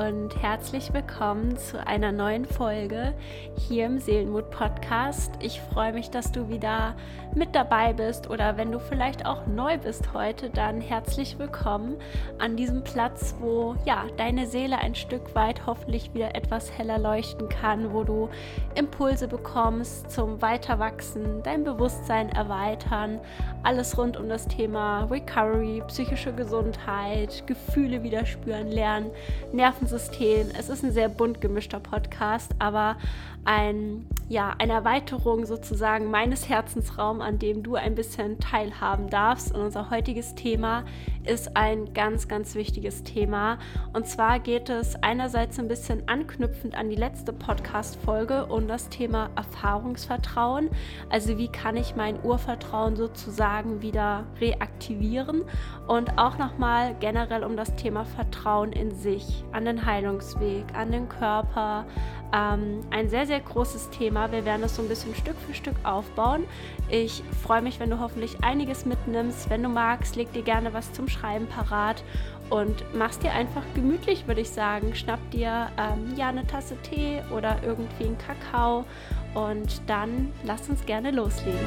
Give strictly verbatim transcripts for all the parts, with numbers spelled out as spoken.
und herzlich willkommen zu einer neuen Folge hier im Seelenmut-Podcast. Ich freue mich, dass du wieder mit dabei bist oder wenn du vielleicht auch neu bist heute, dann herzlich willkommen an diesem Platz, wo ja deine Seele ein Stück weit hoffentlich wieder etwas heller leuchten kann, wo du Impulse bekommst zum Weiterwachsen, dein Bewusstsein erweitern, alles rund um das Thema Recovery, psychische Gesundheit, Gefühle wieder spüren lernen, Nervensystem. Es ist ein sehr bunt gemischter Podcast, aber ein, ja, eine Erweiterung sozusagen meines Herzensraums, an dem du ein bisschen teilhaben darfst. Und unser heutiges Thema ist ein ganz, ganz wichtiges Thema. Und zwar geht es einerseits ein bisschen anknüpfend an die letzte Podcast-Folge um das Thema Erfahrungsvertrauen. Also wie kann ich mein Urvertrauen sozusagen wieder reaktivieren? Und auch nochmal generell um das Thema Vertrauen in sich, an den Heilungsweg, an den Körper. Ähm, ein sehr, sehr großes Thema. Wir werden das so ein bisschen Stück für Stück aufbauen. Ich freue mich, wenn du hoffentlich einiges mitnimmst. Wenn du magst, leg dir gerne was zum Schreiben parat und mach's dir einfach gemütlich, würde ich sagen. Schnapp dir ähm, ja eine Tasse Tee oder irgendwie einen Kakao und dann lass uns gerne loslegen.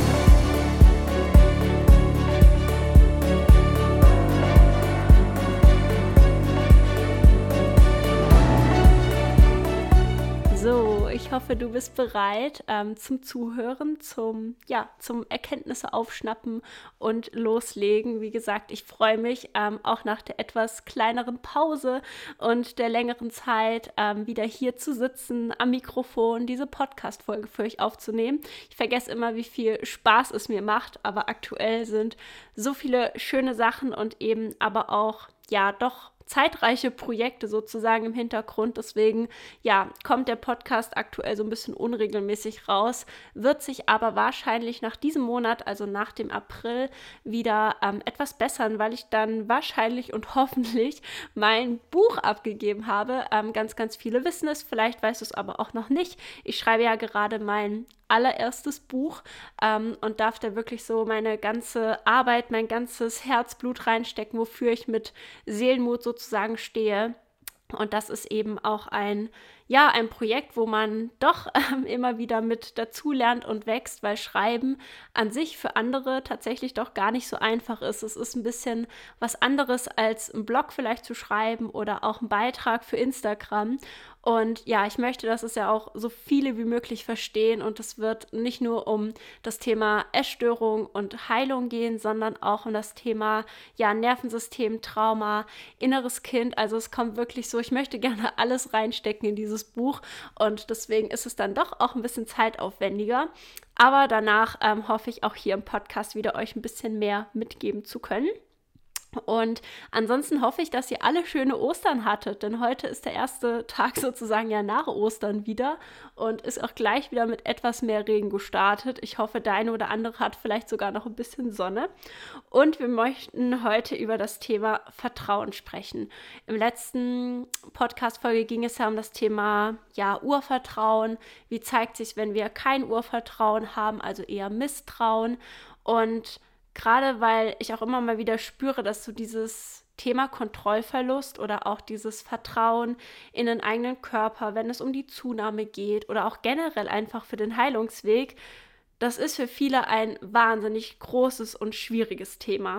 So, ich hoffe, du bist bereit ähm, zum Zuhören, zum, ja, zum Erkenntnisse aufschnappen und loslegen. Wie gesagt, ich freue mich, ähm, auch nach der etwas kleineren Pause und der längeren Zeit ähm, wieder hier zu sitzen, am Mikrofon, diese Podcast-Folge für euch aufzunehmen. Ich vergesse immer, wie viel Spaß es mir macht, aber aktuell sind so viele schöne Sachen und eben aber auch, ja, doch zeitreiche Projekte sozusagen im Hintergrund. Deswegen, ja, kommt der Podcast aktuell so ein bisschen unregelmäßig raus, wird sich aber wahrscheinlich nach diesem Monat, also nach dem April, wieder ähm, etwas bessern, weil ich dann wahrscheinlich und hoffentlich mein Buch abgegeben habe. Ähm, ganz, ganz viele wissen es, vielleicht weißt du es aber auch noch nicht. Ich schreibe ja gerade mein allererstes Buch ähm, und darf da wirklich so meine ganze Arbeit, mein ganzes Herzblut reinstecken, wofür ich mit Seelenmut sozusagen stehe. Und das ist eben auch ein, ja, ein Projekt, wo man doch ähm, immer wieder mit dazu lernt und wächst, weil Schreiben an sich für andere tatsächlich doch gar nicht so einfach ist. Es ist ein bisschen was anderes als einen Blog vielleicht zu schreiben oder auch einen Beitrag für Instagram. Und ja, ich möchte, dass es ja auch so viele wie möglich verstehen und es wird nicht nur um das Thema Essstörung und Heilung gehen, sondern auch um das Thema, ja, Nervensystem, Trauma, inneres Kind. Also es kommt wirklich so, ich möchte gerne alles reinstecken in dieses Buch und deswegen ist es dann doch auch ein bisschen zeitaufwendiger. Aber danach ähm, hoffe ich auch hier im Podcast wieder euch ein bisschen mehr mitgeben zu können. Und ansonsten hoffe ich, dass ihr alle schöne Ostern hattet, denn heute ist der erste Tag sozusagen ja nach Ostern wieder und ist auch gleich wieder mit etwas mehr Regen gestartet. Ich hoffe, der eine oder andere hat vielleicht sogar noch ein bisschen Sonne. Und wir möchten heute über das Thema Vertrauen sprechen. Im letzten Podcast-Folge ging es ja um das Thema ja, Urvertrauen. Wie zeigt sich, wenn wir kein Urvertrauen haben, also eher Misstrauen? Und gerade weil ich auch immer mal wieder spüre, dass so dieses Thema Kontrollverlust oder auch dieses Vertrauen in den eigenen Körper, wenn es um die Zunahme geht oder auch generell einfach für den Heilungsweg, das ist für viele ein wahnsinnig großes und schwieriges Thema.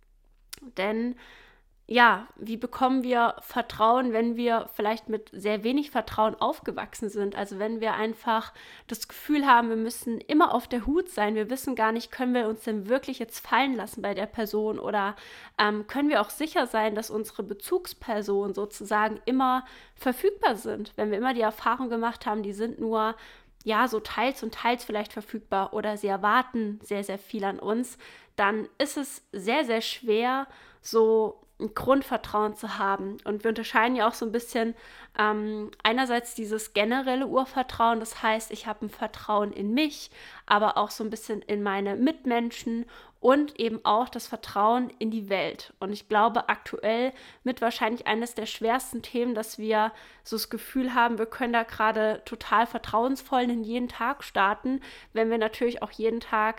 Denn ja, wie bekommen wir Vertrauen, wenn wir vielleicht mit sehr wenig Vertrauen aufgewachsen sind? Also wenn wir einfach das Gefühl haben, wir müssen immer auf der Hut sein, wir wissen gar nicht, können wir uns denn wirklich jetzt fallen lassen bei der Person oder ähm, können wir auch sicher sein, dass unsere Bezugspersonen sozusagen immer verfügbar sind? Wenn wir immer die Erfahrung gemacht haben, die sind nur ja so teils und teils vielleicht verfügbar oder sie erwarten sehr, sehr viel an uns, dann ist es sehr, sehr schwer, so ein Grundvertrauen zu haben. Und wir unterscheiden ja auch so ein bisschen ähm, einerseits dieses generelle Urvertrauen, das heißt, ich habe ein Vertrauen in mich, aber auch so ein bisschen in meine Mitmenschen und eben auch das Vertrauen in die Welt. Und ich glaube, aktuell mit wahrscheinlich eines der schwersten Themen, dass wir so das Gefühl haben, wir können da gerade total vertrauensvoll in jeden Tag starten, wenn wir natürlich auch jeden Tag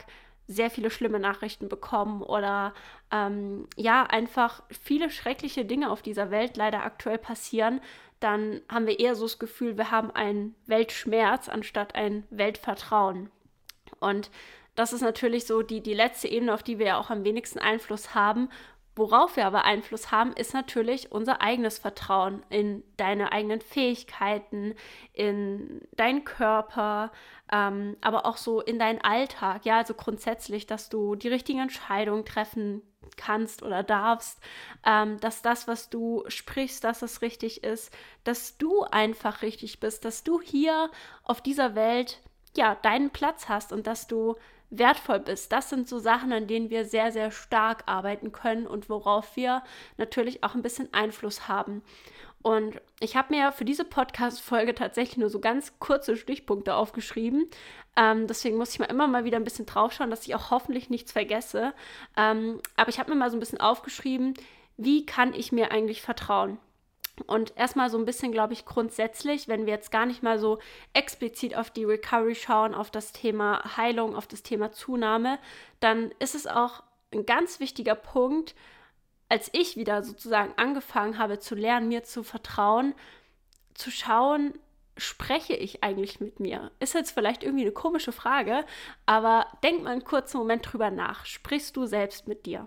sehr viele schlimme Nachrichten bekommen oder ähm, ja, einfach viele schreckliche Dinge auf dieser Welt leider aktuell passieren, dann haben wir eher so das Gefühl, wir haben einen Weltschmerz anstatt ein Weltvertrauen. Und das ist natürlich so die, die letzte Ebene, auf die wir ja auch am wenigsten Einfluss haben. Worauf wir aber Einfluss haben, ist natürlich unser eigenes Vertrauen in deine eigenen Fähigkeiten, in deinen Körper, ähm, aber auch so in deinen Alltag. Ja, also grundsätzlich, dass du die richtigen Entscheidungen treffen kannst oder darfst, ähm, dass das, was du sprichst, dass es richtig ist, dass du einfach richtig bist, dass du hier auf dieser Welt ja deinen Platz hast und dass du wertvoll bist. Das sind so Sachen, an denen wir sehr, sehr stark arbeiten können und worauf wir natürlich auch ein bisschen Einfluss haben. Und ich habe mir für diese Podcast-Folge tatsächlich nur so ganz kurze Stichpunkte aufgeschrieben. Ähm, deswegen muss ich mal immer mal wieder ein bisschen draufschauen, dass ich auch hoffentlich nichts vergesse. Ähm, aber ich habe mir mal so ein bisschen aufgeschrieben, wie kann ich mir eigentlich vertrauen? Und erstmal so ein bisschen, glaube ich, grundsätzlich, wenn wir jetzt gar nicht mal so explizit auf die Recovery schauen, auf das Thema Heilung, auf das Thema Zunahme, dann ist es auch ein ganz wichtiger Punkt, als ich wieder sozusagen angefangen habe zu lernen, mir zu vertrauen, zu schauen, spreche ich eigentlich mit mir? Ist jetzt vielleicht irgendwie eine komische Frage, aber denk mal einen kurzen Moment drüber nach. Sprichst du selbst mit dir?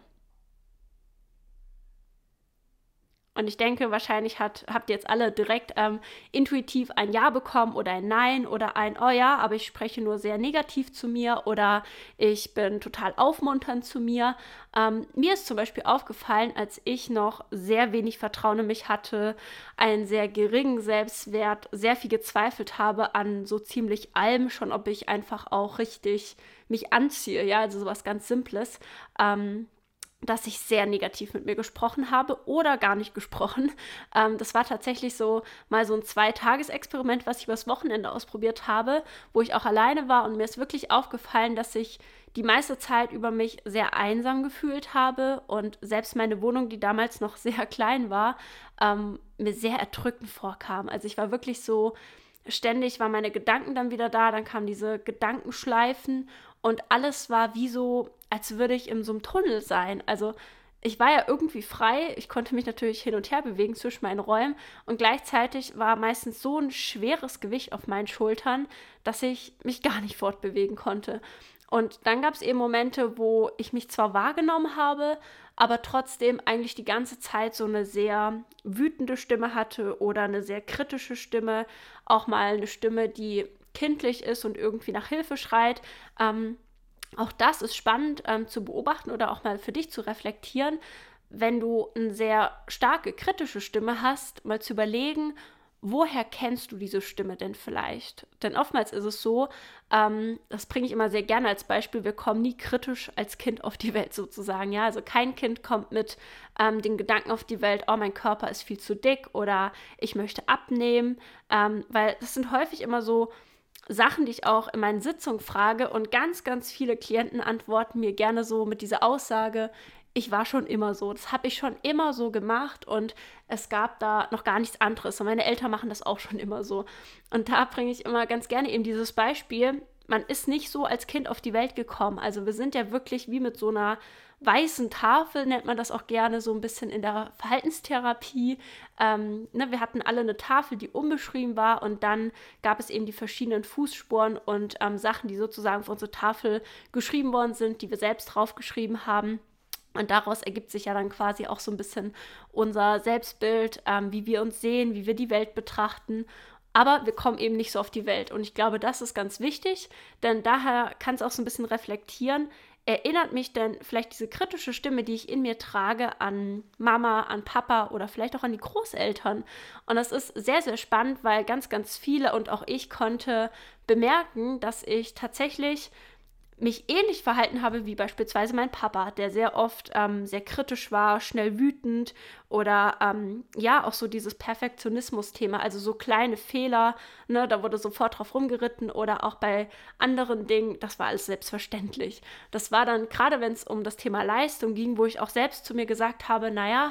Und ich denke, wahrscheinlich hat, habt ihr jetzt alle direkt ähm, intuitiv ein Ja bekommen oder ein Nein oder ein Oh ja, aber ich spreche nur sehr negativ zu mir oder ich bin total aufmunternd zu mir. Ähm, mir ist zum Beispiel aufgefallen, als ich noch sehr wenig Vertrauen in mich hatte, einen sehr geringen Selbstwert, sehr viel gezweifelt habe an so ziemlich allem, schon ob ich einfach auch richtig mich anziehe, ja, also sowas ganz Simples. Ähm, dass ich sehr negativ mit mir gesprochen habe oder gar nicht gesprochen. Ähm, das war tatsächlich so mal so ein Zwei-Tages-Experiment, was ich übers Wochenende ausprobiert habe, wo ich auch alleine war und mir ist wirklich aufgefallen, dass ich die meiste Zeit über mich sehr einsam gefühlt habe und selbst meine Wohnung, die damals noch sehr klein war, ähm, mir sehr erdrückend vorkam. Also ich war wirklich so, ständig waren meine Gedanken dann wieder da, dann kamen diese Gedankenschleifen und alles war wie so, als würde ich in so einem Tunnel sein. Also ich war ja irgendwie frei, ich konnte mich natürlich hin und her bewegen zwischen meinen Räumen und gleichzeitig war meistens so ein schweres Gewicht auf meinen Schultern, dass ich mich gar nicht fortbewegen konnte. Und dann gab es eben Momente, wo ich mich zwar wahrgenommen habe, aber trotzdem eigentlich die ganze Zeit so eine sehr wütende Stimme hatte oder eine sehr kritische Stimme, auch mal eine Stimme, die kindlich ist und irgendwie nach Hilfe schreit. Ähm, auch das ist spannend ähm, zu beobachten oder auch mal für dich zu reflektieren, wenn du eine sehr starke kritische Stimme hast, mal zu überlegen, woher kennst du diese Stimme denn vielleicht? Denn oftmals ist es so, ähm, das bringe ich immer sehr gerne als Beispiel, wir kommen nie kritisch als Kind auf die Welt sozusagen. Ja? Also kein Kind kommt mit ähm, den Gedanken auf die Welt, oh, mein Körper ist viel zu dick oder ich möchte abnehmen, ähm, weil das sind häufig immer so Sachen, die ich auch in meinen Sitzungen frage und ganz, ganz viele Klienten antworten mir gerne so mit dieser Aussage, ich war schon immer so, das habe ich schon immer so gemacht und es gab da noch gar nichts anderes und meine Eltern machen das auch schon immer so. Und da bringe ich immer ganz gerne eben dieses Beispiel, man ist nicht so als Kind auf die Welt gekommen, also wir sind ja wirklich wie mit so einer weißen Tafel, nennt man das auch gerne so ein bisschen in der Verhaltenstherapie. Ähm, ne, wir hatten alle eine Tafel, die unbeschrieben war und dann gab es eben die verschiedenen Fußspuren und ähm, Sachen, die sozusagen auf unsere Tafel geschrieben worden sind, die wir selbst draufgeschrieben haben. Und daraus ergibt sich ja dann quasi auch so ein bisschen unser Selbstbild, ähm, wie wir uns sehen, wie wir die Welt betrachten. Aber wir kommen eben nicht so auf die Welt. Und ich glaube, das ist ganz wichtig, denn daher kann es auch so ein bisschen reflektieren. Erinnert mich denn vielleicht diese kritische Stimme, die ich in mir trage, an Mama, an Papa oder vielleicht auch an die Großeltern? Und das ist sehr, sehr spannend, weil ganz, ganz viele und auch ich konnte bemerken, dass ich tatsächlich mich ähnlich verhalten habe wie beispielsweise mein Papa, der sehr oft ähm, sehr kritisch war, schnell wütend oder ähm, ja, auch so dieses Perfektionismus-Thema, also so kleine Fehler, ne, da wurde sofort drauf rumgeritten oder auch bei anderen Dingen, das war alles selbstverständlich. Das war dann, gerade wenn es um das Thema Leistung ging, wo ich auch selbst zu mir gesagt habe, naja,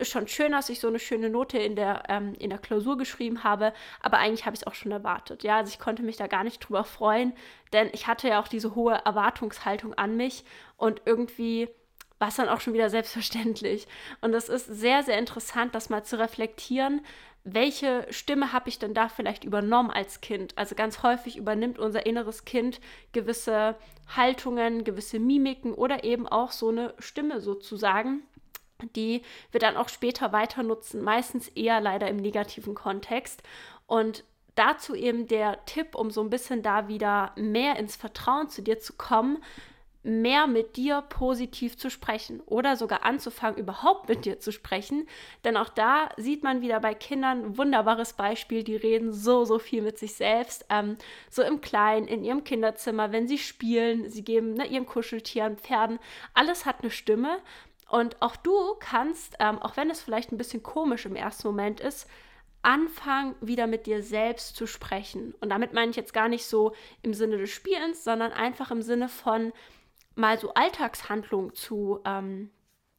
ist schon schön, dass ich so eine schöne Note in der, ähm, in der Klausur geschrieben habe, aber eigentlich habe ich es auch schon erwartet. Ja, also ich konnte mich da gar nicht drüber freuen, denn ich hatte ja auch diese hohe Erwartungshaltung an mich und irgendwie war es dann auch schon wieder selbstverständlich. Und es ist sehr, sehr interessant, das mal zu reflektieren, welche Stimme habe ich denn da vielleicht übernommen als Kind? Also ganz häufig übernimmt unser inneres Kind gewisse Haltungen, gewisse Mimiken oder eben auch so eine Stimme sozusagen, die wir dann auch später weiter nutzen, meistens eher leider im negativen Kontext. Und dazu eben der Tipp, um so ein bisschen da wieder mehr ins Vertrauen zu dir zu kommen, mehr mit dir positiv zu sprechen oder sogar anzufangen, überhaupt mit dir zu sprechen. Denn auch da sieht man wieder bei Kindern ein wunderbares Beispiel, die reden so, so viel mit sich selbst, ähm, so im Kleinen, in ihrem Kinderzimmer, wenn sie spielen, sie geben ne, ihren Kuscheltieren, Pferden, alles hat eine Stimme. Und auch du kannst, ähm, auch wenn es vielleicht ein bisschen komisch im ersten Moment ist, anfangen, wieder mit dir selbst zu sprechen. Und damit meine ich jetzt gar nicht so im Sinne des Spielens, sondern einfach im Sinne von mal so Alltagshandlungen zu, ähm,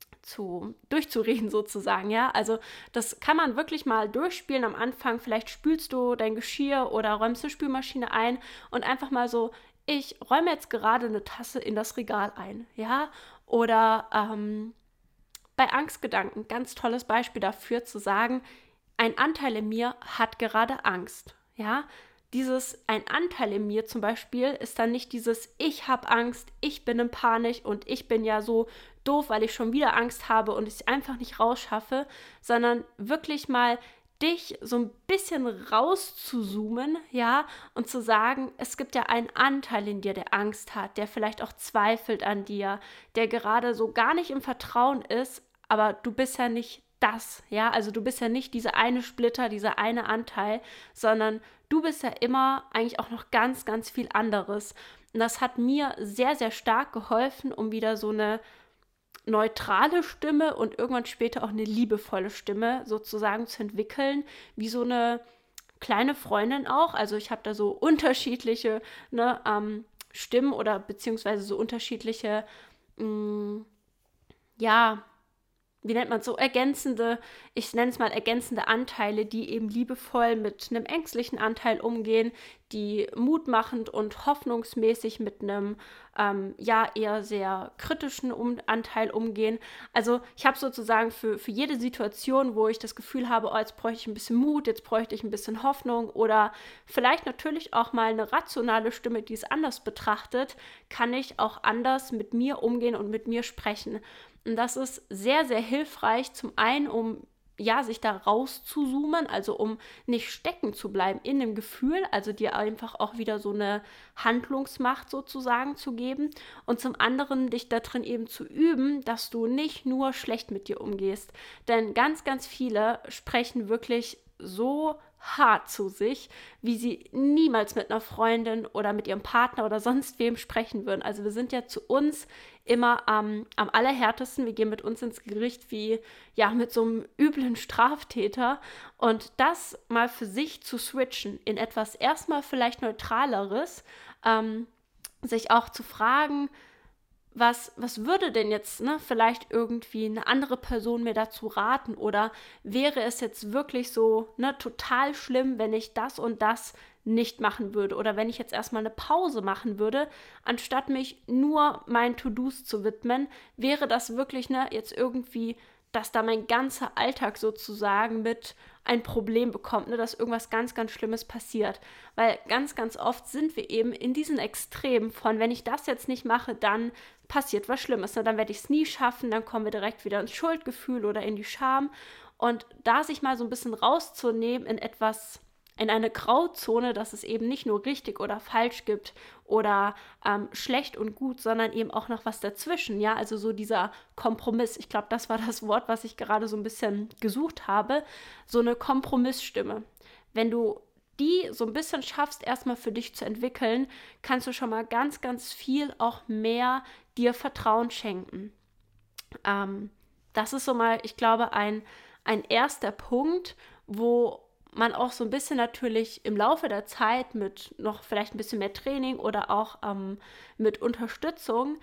zu durchzureden sozusagen, ja. Also das kann man wirklich mal durchspielen am Anfang. Vielleicht spülst du dein Geschirr oder räumst eine Spülmaschine ein und einfach mal so, ich räume jetzt gerade eine Tasse in das Regal ein, ja. Oder ähm, bei Angstgedanken, ganz tolles Beispiel dafür zu sagen, ein Anteil in mir hat gerade Angst, ja. Dieses ein Anteil in mir zum Beispiel ist dann nicht dieses ich habe Angst, ich bin in Panik und ich bin ja so doof, weil ich schon wieder Angst habe und es einfach nicht rausschaffe, sondern wirklich mal dich so ein bisschen rauszuzoomen, ja, und zu sagen, es gibt ja einen Anteil in dir, der Angst hat, der vielleicht auch zweifelt an dir, der gerade so gar nicht im Vertrauen ist, aber du bist ja nicht das, ja, also du bist ja nicht diese eine Splitter, dieser eine Anteil, sondern du bist ja immer eigentlich auch noch ganz, ganz viel anderes. Und das hat mir sehr, sehr stark geholfen, um wieder so eine neutrale Stimme und irgendwann später auch eine liebevolle Stimme sozusagen zu entwickeln, wie so eine kleine Freundin auch. Also ich habe da so unterschiedliche ne, ähm, Stimmen oder beziehungsweise so unterschiedliche, mh, ja, wie nennt man es so, ergänzende, ich nenne es mal ergänzende Anteile, die eben liebevoll mit einem ängstlichen Anteil umgehen, die mutmachend und hoffnungsmäßig mit einem, ähm, ja, eher sehr kritischen um Anteil umgehen. Also ich habe sozusagen für, für jede Situation, wo ich das Gefühl habe, oh, jetzt bräuchte ich ein bisschen Mut, jetzt bräuchte ich ein bisschen Hoffnung oder vielleicht natürlich auch mal eine rationale Stimme, die es anders betrachtet, kann ich auch anders mit mir umgehen und mit mir sprechen. Und das ist sehr, sehr hilfreich, zum einen, um ja, sich da rauszuzoomen, also um nicht stecken zu bleiben in dem Gefühl, also dir einfach auch wieder so eine Handlungsmacht sozusagen zu geben und zum anderen dich da drin eben zu üben, dass du nicht nur schlecht mit dir umgehst. Denn ganz, ganz viele sprechen wirklich so hart zu sich, wie sie niemals mit einer Freundin oder mit ihrem Partner oder sonst wem sprechen würden. Also wir sind ja zu uns immer ähm, am allerhärtesten. Wir gehen mit uns ins Gericht wie ja mit so einem üblen Straftäter. Und das mal für sich zu switchen in etwas erstmal vielleicht Neutraleres, ähm, sich auch zu fragen, Was, was würde denn jetzt ne, vielleicht irgendwie eine andere Person mir dazu raten oder wäre es jetzt wirklich so ne, total schlimm, wenn ich das und das nicht machen würde oder wenn ich jetzt erstmal eine Pause machen würde, anstatt mich nur meinen To-Dos zu widmen, wäre das wirklich ne, jetzt irgendwie, dass da mein ganzer Alltag sozusagen mit ein Problem bekommt, ne, dass irgendwas ganz, ganz Schlimmes passiert. Weil ganz, ganz oft sind wir eben in diesen Extremen von, wenn ich das jetzt nicht mache, dann passiert was Schlimmes. Ne? Dann werde ich es nie schaffen, dann kommen wir direkt wieder ins Schuldgefühl oder in die Scham. Und da sich mal so ein bisschen rauszunehmen in etwas, in eine Grauzone, dass es eben nicht nur richtig oder falsch gibt oder ähm, schlecht und gut, sondern eben auch noch was dazwischen, ja, also so dieser Kompromiss. Ich glaube, das war das Wort, was ich gerade so ein bisschen gesucht habe, so eine Kompromissstimme. Wenn du die so ein bisschen schaffst, erstmal für dich zu entwickeln, kannst du schon mal ganz, ganz viel auch mehr dir Vertrauen schenken. Ähm, das ist so mal, ich glaube, ein, ein erster Punkt, wo man auch so ein bisschen natürlich im Laufe der Zeit mit noch vielleicht ein bisschen mehr Training oder auch ähm, mit Unterstützung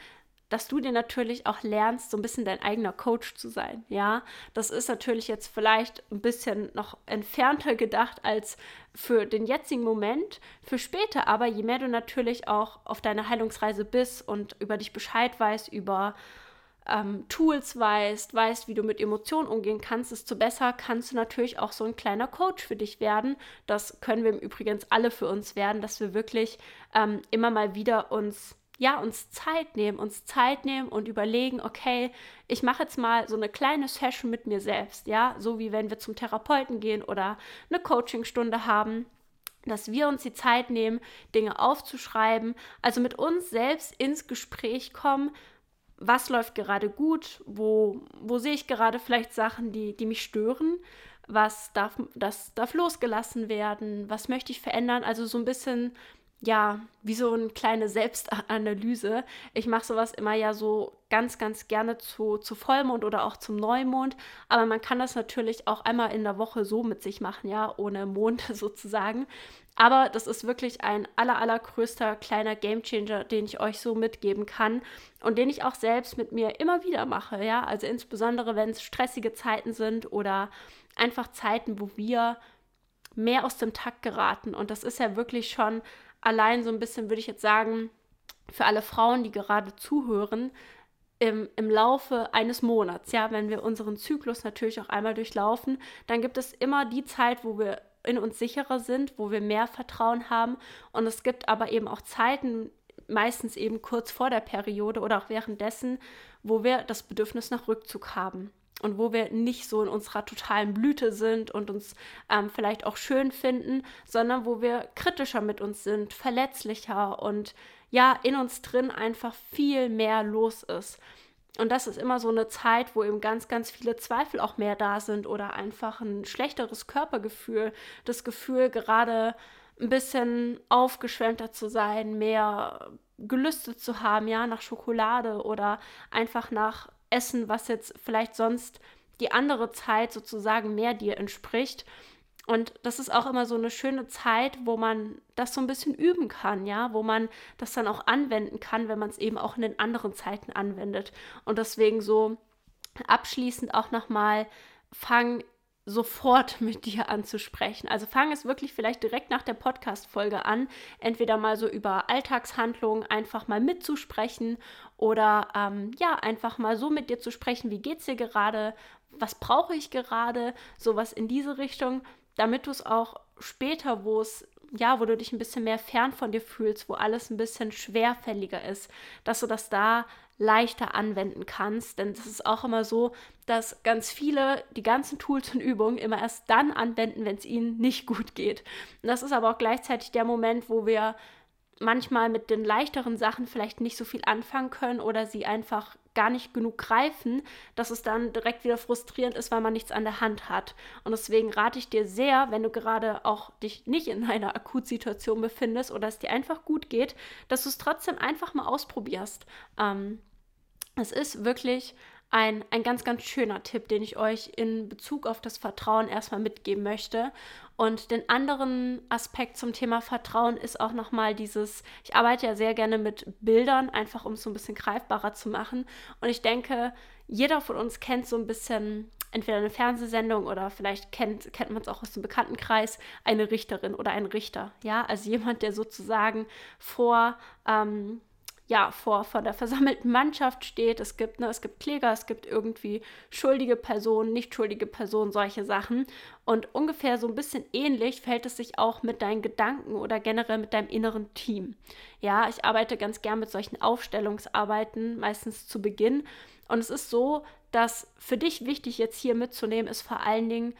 dass du dir natürlich auch lernst, so ein bisschen dein eigener Coach zu sein, ja. Das ist natürlich jetzt vielleicht ein bisschen noch entfernter gedacht als für den jetzigen Moment, für später, aber je mehr du natürlich auch auf deiner Heilungsreise bist und über dich Bescheid weißt, über ähm, Tools weißt, weißt, wie du mit Emotionen umgehen kannst, desto besser kannst du natürlich auch so ein kleiner Coach für dich werden. Das können wir im Übrigen alle für uns werden, dass wir wirklich ähm, immer mal wieder uns ja, uns Zeit nehmen, uns Zeit nehmen und überlegen, okay, ich mache jetzt mal so eine kleine Session mit mir selbst, ja, so wie wenn wir zum Therapeuten gehen oder eine Coachingstunde haben, dass wir uns die Zeit nehmen, Dinge aufzuschreiben, also mit uns selbst ins Gespräch kommen, was läuft gerade gut, wo, wo sehe ich gerade vielleicht Sachen, die, die mich stören, was darf, das darf losgelassen werden, was möchte ich verändern, also so ein bisschen ja, wie so eine kleine Selbstanalyse. Ich mache sowas immer ja so ganz, ganz gerne zu, zu Vollmond oder auch zum Neumond, aber man kann das natürlich auch einmal in der Woche so mit sich machen, ja, ohne Mond sozusagen. Aber das ist wirklich ein aller, allergrößter kleiner Gamechanger, den ich euch so mitgeben kann und den ich auch selbst mit mir immer wieder mache, ja, also insbesondere, wenn es stressige Zeiten sind oder einfach Zeiten, wo wir mehr aus dem Takt geraten und das ist ja wirklich schon allein so ein bisschen, würde ich jetzt sagen, für alle Frauen, die gerade zuhören, im, im Laufe eines Monats, ja, wenn wir unseren Zyklus natürlich auch einmal durchlaufen, dann gibt es immer die Zeit, wo wir in uns sicherer sind, wo wir mehr Vertrauen haben und es gibt aber eben auch Zeiten, meistens eben kurz vor der Periode oder auch währenddessen, wo wir das Bedürfnis nach Rückzug haben. Und wo wir nicht so in unserer totalen Blüte sind und uns ähm, vielleicht auch schön finden, sondern wo wir kritischer mit uns sind, verletzlicher und ja, in uns drin einfach viel mehr los ist. Und das ist immer so eine Zeit, wo eben ganz, ganz viele Zweifel auch mehr da sind oder einfach ein schlechteres Körpergefühl, das Gefühl, gerade ein bisschen aufgeschwemmter zu sein, mehr Gelüste zu haben, ja, nach Schokolade oder einfach nach Essen, was jetzt vielleicht sonst die andere Zeit sozusagen mehr dir entspricht. Und das ist auch immer so eine schöne Zeit, wo man das so ein bisschen üben kann, ja, wo man das dann auch anwenden kann, wenn man es eben auch in den anderen Zeiten anwendet. Und deswegen so abschließend auch nochmal, fang sofort mit dir anzusprechen. Also fang es wirklich vielleicht direkt nach der Podcast-Folge an, entweder mal so über Alltagshandlungen einfach mal mitzusprechen oder ähm, ja, einfach mal so mit dir zu sprechen, wie geht's dir gerade, was brauche ich gerade, sowas in diese Richtung, damit du es auch später, wo es ja, wo du dich ein bisschen mehr fern von dir fühlst, wo alles ein bisschen schwerfälliger ist, dass du das da leichter anwenden kannst, denn das ist auch immer so, dass ganz viele die ganzen Tools und Übungen immer erst dann anwenden, wenn es ihnen nicht gut geht. Und das ist aber auch gleichzeitig der Moment, wo wir manchmal mit den leichteren Sachen vielleicht nicht so viel anfangen können oder sie einfach gar nicht genug greifen, dass es dann direkt wieder frustrierend ist, weil man nichts an der Hand hat. Und deswegen rate ich dir sehr, wenn du gerade auch dich nicht in einer Akutsituation befindest oder es dir einfach gut geht, dass du es trotzdem einfach mal ausprobierst. Ähm, es ist wirklich ein, ein ganz, ganz schöner Tipp, den ich euch in Bezug auf das Vertrauen erstmal mitgeben möchte. Und den anderen Aspekt zum Thema Vertrauen ist auch nochmal dieses, ich arbeite ja sehr gerne mit Bildern, einfach um es so ein bisschen greifbarer zu machen. Und ich denke, jeder von uns kennt so ein bisschen entweder eine Fernsehsendung oder vielleicht kennt, kennt man es auch aus dem Bekanntenkreis, eine Richterin oder einen Richter. Ja, also jemand, der sozusagen vor... Ähm, ja, vor, vor der versammelten Mannschaft steht. Es gibt, ne, es gibt Kläger, es gibt irgendwie schuldige Personen, nicht schuldige Personen, solche Sachen. Und ungefähr so ein bisschen ähnlich verhält es sich auch mit deinen Gedanken oder generell mit deinem inneren Team. Ja, ich arbeite ganz gern mit solchen Aufstellungsarbeiten, meistens zu Beginn. Und es ist so, dass für dich wichtig jetzt hier mitzunehmen ist vor allen Dingen,